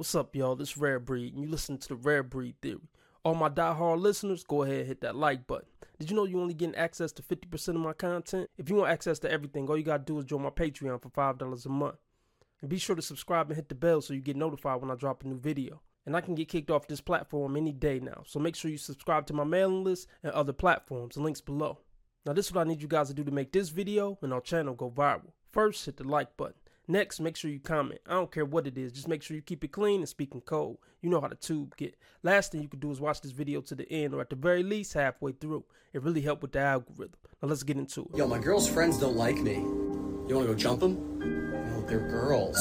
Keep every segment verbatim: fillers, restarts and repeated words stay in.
What's up, y'all? This Rare Breed, and you listen to the Rare Breed Theory. All my diehard listeners, go ahead and hit that like button. Did you know you only getting access to fifty percent of my content? If you want access to everything, all you gotta do is join my Patreon for five dollars a month. And be sure to subscribe and hit the bell so you get notified when I drop a new video. And I can get kicked off this platform any day now, so make sure you subscribe to my mailing list and other platforms, the links below. Now this is what I need you guys to do to make this video and our channel go viral. First, hit the like button. Next, make sure you comment. I don't care what it is, just make sure you keep it clean and speak in code. You know how the tube get. Last thing you can do is watch this video to the end, or at the very least halfway through. It really helped with the algorithm. Now let's get into it. Yo, my girl's friends don't like me. You wanna go jump them? No, they're girls.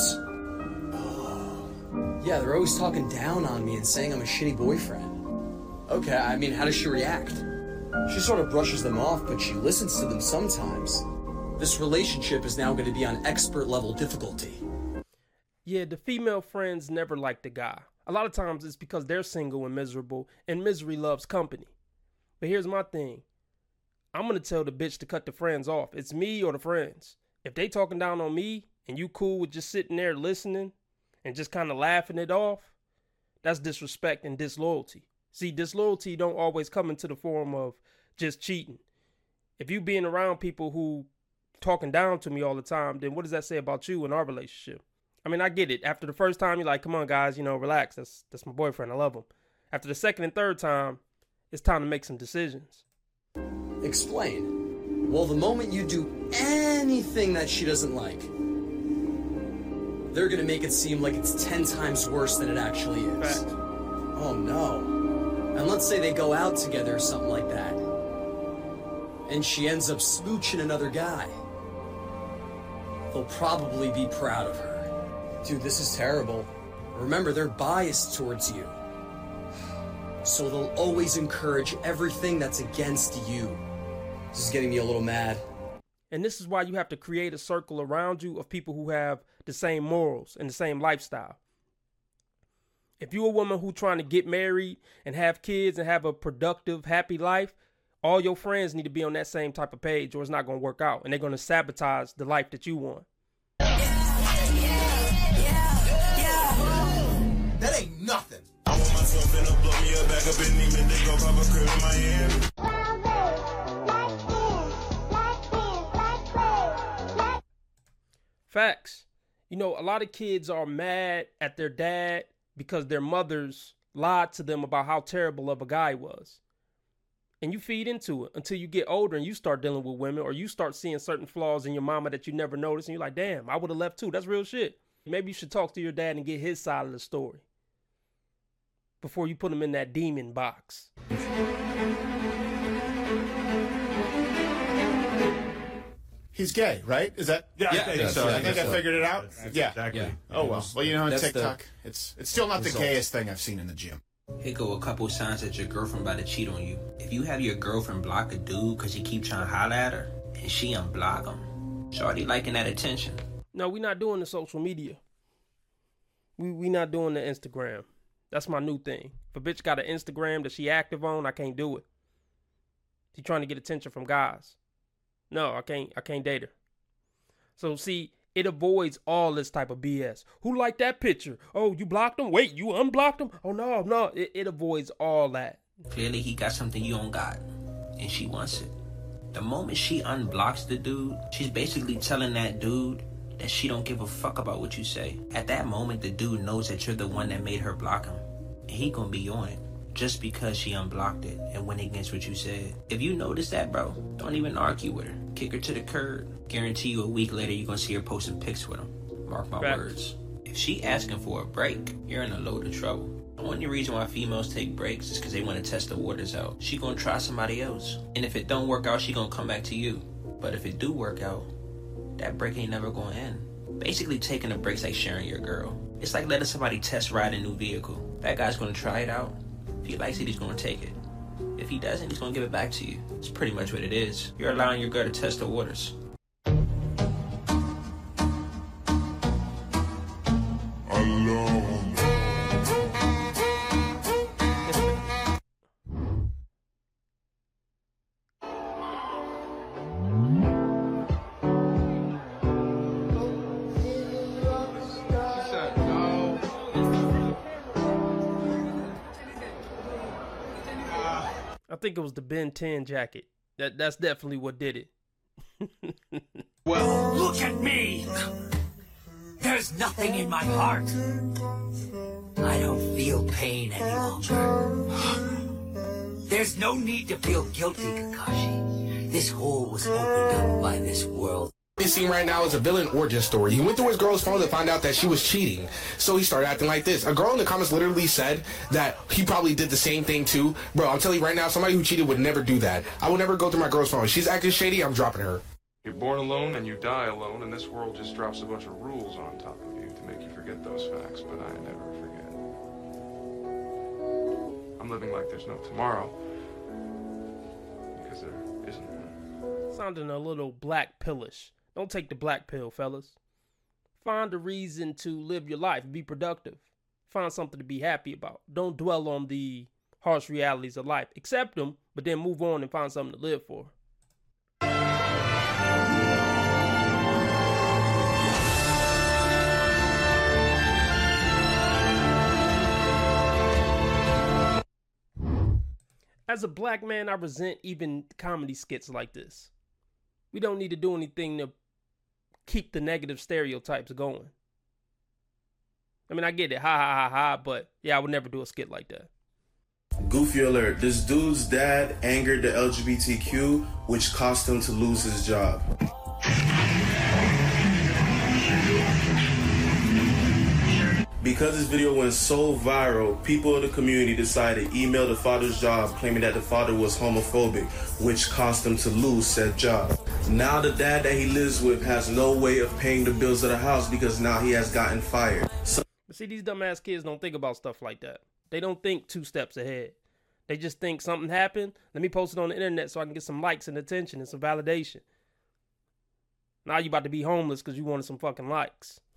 Oh. Yeah, they're always talking down on me and saying I'm a shitty boyfriend. Okay, I mean, how does she react? She sort of brushes them off, but she listens to them sometimes. This relationship is now going to be on expert level difficulty. Yeah, the female friends never like the guy. A lot of times it's because they're single and miserable, and misery loves company. But here's my thing. I'm going to tell the bitch to cut the friends off. It's me or the friends. If they talking down on me, and you cool with just sitting there listening, and just kind of laughing it off, that's disrespect and disloyalty. See, disloyalty don't always come into the form of just cheating. If you being around people who talking down to me all the time, then what does that say about you and our relationship? I mean, I get it. After the first time, you're like, come on, guys, you know, relax. That's that's my boyfriend. I love him. After the second and third time, it's time to make some decisions. Explain. Well, the moment you do anything that she doesn't like, they're going to make it seem like it's ten times worse than it actually is. Fact. Oh, no. And let's say they go out together or something like that, and she ends up smooching another guy. They'll probably be proud of her. Dude, this is terrible. Remember, they're biased towards you. So they'll always encourage everything that's against you. This is getting me a little mad. And this is why you have to create a circle around you of people who have the same morals and the same lifestyle. If you're a woman who's trying to get married and have kids and have a productive, happy life, all your friends need to be on that same type of page, or it's not going to work out. And they're going to sabotage the life that you want. That ain't nothing. I want myself in a blow me a back up in Neiman, they gon' pop a crib in Miami. Facts. You know, a lot of kids are mad at their dad because their mothers lied to them about how terrible of a guy was. And you feed into it until you get older and you start dealing with women, or you start seeing certain flaws in your mama that you never noticed. And you're like, damn, I would have left too. That's real shit. Maybe you should talk to your dad and get his side of the story before you put him in that demon box. He's gay, right? Is that? Yeah, yeah I think so. I think I so. figured it out. That's yeah. exactly. Yeah. Oh well. Well, you know, on That's TikTok, the it's it's still not the result. gayest thing I've seen in the gym. Here go a couple signs that your girlfriend about to cheat on you. If you have your girlfriend block a dude because he keep trying to holler at her, and she unblock him, shorty liking that attention. No, we not doing the social media. We we not doing the Instagram. That's my new thing. If a bitch got an Instagram that she active on, I can't do it. She trying to get attention from guys. No, I can't. I can't date her. So see, it avoids all this type of B S. Who liked that picture? Oh, you blocked him? Wait, you unblocked him? Oh, no, no. It, it avoids all that. Clearly he got something you don't got, and she wants it. The moment she unblocks the dude, she's basically telling that dude that she don't give a fuck about what you say. At that moment, the dude knows that you're the one that made her block him, and he gonna be on it just because she unblocked it and went against what you said. If you notice that, bro, don't even argue with her. Kick her to the curb. Guarantee you a week later you're gonna see her posting pics with him. Mark my Right. words. If she asking for a break, you're in a load of trouble. The only reason why females take breaks is because they want to test the waters out. She gonna try somebody else. And if it don't work out, she gonna come back to you. But if it do work out, that break ain't never gonna end. Basically, taking a break's like sharing your girl. It's like letting somebody test ride a new vehicle. That guy's gonna try it out. If he likes it, he's gonna take it. If he doesn't, he's gonna give it back to you. It's pretty much what it is. You're allowing your girl to test the waters. Alone. think it was the Ben ten jacket. That That's definitely what did it. Well, look at me. There's nothing in my heart. I don't feel pain any longer. There's no need to feel guilty, Kakashi. This hole was opened up by this world. This scene right now is a villain origin story. He went through his girl's phone to find out that she was cheating. So he started acting like this. A girl in the comments literally said that he probably did the same thing too. Bro, I'm telling you right now, somebody who cheated would never do that. I would never go through my girl's phone. She's acting shady, I'm dropping her. You're born alone and you die alone, and this world just drops a bunch of rules on top of you to make you forget those facts, but I never forget. I'm living like there's no tomorrow, because there isn't one. Sounding a little black pillish. Don't take the black pill, fellas. Find a reason to live your life. Be productive. Find something to be happy about. Don't dwell on the harsh realities of life. Accept them, but then move on and find something to live for. As a black man, I resent even comedy skits like this. We don't need to do anything to keep the negative stereotypes going. I mean, I get it, ha ha ha ha, but yeah, I would never do a skit like that. Goofy alert. This dude's dad angered the L G B T Q, which cost him to lose his job. Because this video went so viral, people in the community decided to email the father's job claiming that the father was homophobic, which cost him to lose said job. Now the dad that he lives with has no way of paying the bills of the house because now he has gotten fired. So- but see, these dumbass kids don't think about stuff like that. They don't think two steps ahead. They just think something happened. Let me post it on the internet so I can get some likes and attention and some validation. Now you about to be homeless because you wanted some fucking likes.